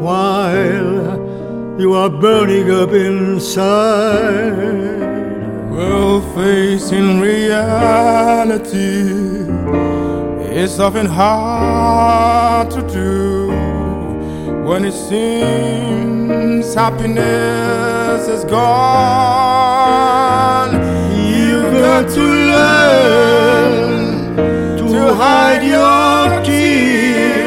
while you are burning up inside. Well, facing reality is often hard to do when it seems happiness is gone.